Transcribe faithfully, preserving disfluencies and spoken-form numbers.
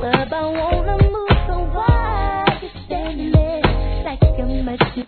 club, I wanna move, so why you standing there like you must